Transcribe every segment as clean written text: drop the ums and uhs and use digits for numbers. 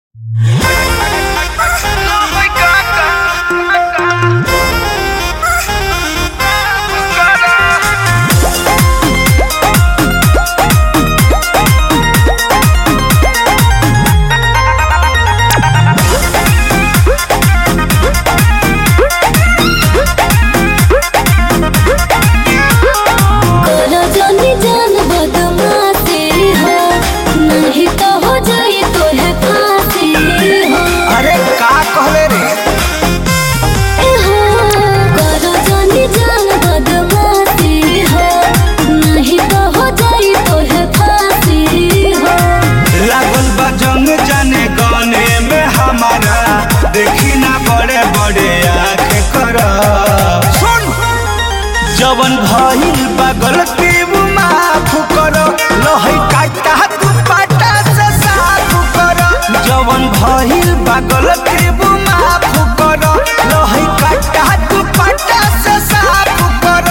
देखी ना बड़े बड़े आँख कर सुन जवन भइल बा गलती माफ कर लहई काटा तू पाटा से साफ कर जवन भइल बा गलती माफ कर लहई काटा तू पाटा से साफ कर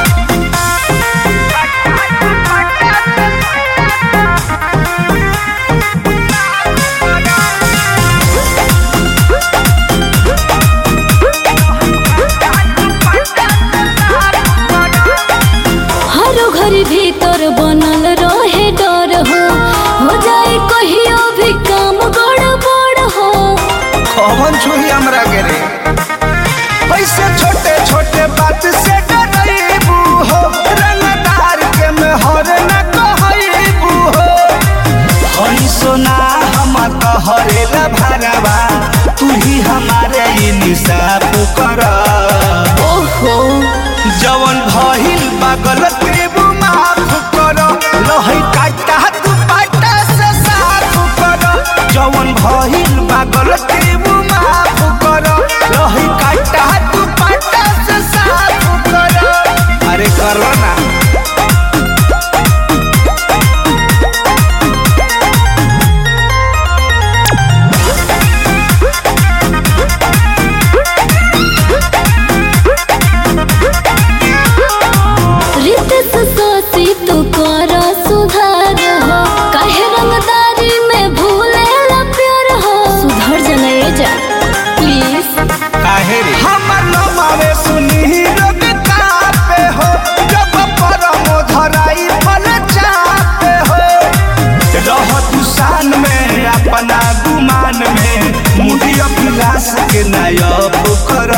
भीतर बनल रहे डर हो जाए कहियो भी काम गड़बड़ हो कौन छुई हमरा के रे पैसे छोटे छोटे बात से डरैबू हो रंगदार के मेहर न कहैबू हो हई सोना हम तोहरेला भरवा तू ही हमारे इंसाफ कर ओहो जवन भइल बा गलती माफ कर लहई काटा तू पाटा से साफ कर जवन भइल बा गलती माफ कर लहई काटा तू पाटा से साफ कर अरे करो ना तू कर सुधार हो काहे रंगदारी में भूलेला प्यार हो सुधर जनाए जा प्लीज काहे रे हमर नमावे सुनी रोग कापे हो जब परमो धराई फल चापे हो रह तू शान में अपना गुमान में मुझे अभिलाष के नायब कर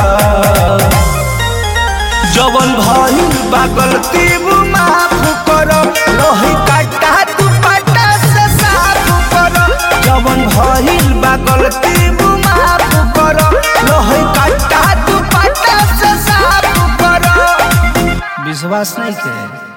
जवन भइल बा गलती माफ कर लहई काटा तू पाटा से साफ कर जवन भइल बा गलती माफ कर लहई काटा तू पाटा से साफ कर विश्वास नहीं के